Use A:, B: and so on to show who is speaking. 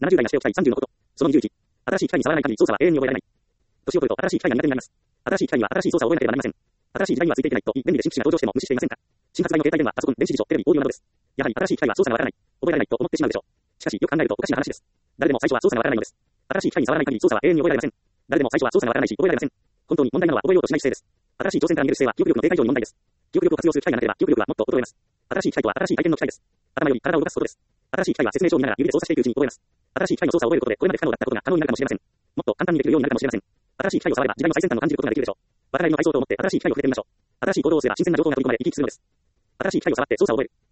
A: 70代なしておきたい30のこと。その21。新しい機械に触らない限り操作は永遠に覚えられない。年を取ると新しい機械が苦手になります。新しい機械には新しい操作を覚えなければなりません。新しい時代にはついていけないと、便利で新機種が登場しても無視していませんか？新発売の携帯電話、パソコン、電子辞書、テレビ、オーディオなどです。やはり新しい機械は操作がわからない、覚えられないと思ってしまうでしょう。しかし、よく考えるとおかしな話です。誰でも最初は操作がわからないのです。新しい機械に触らない限り操作は永遠に覚えられません。誰でも最初は操作がわからないし、覚えられません。本当に問題なのは覚えようとしない姿勢です。新しい挑戦から逃げる姿勢は記憶力の低下以上に問題です。記憶力を活用する機会がなければ、記憶力はもっと衰えます。新しい機械とは新しい体験の機会です。頭より体を動かすことです。新しい機械は説明書を見ながら指で操作していくうちに覚えます。新しい機械の操作を覚えることで、これまで不可能だったことが可能になるかもしれません。もっと簡単にできるようになるかもしれません。新しい機械を触れば時代の最先端を感じることができるでしょう。我々の愛想と思って新しい機械を触れてみましょう。新しい行動をすれば新鮮な情報が取り込まれ生き生きするのです。新しい機械を触って操作を覚える。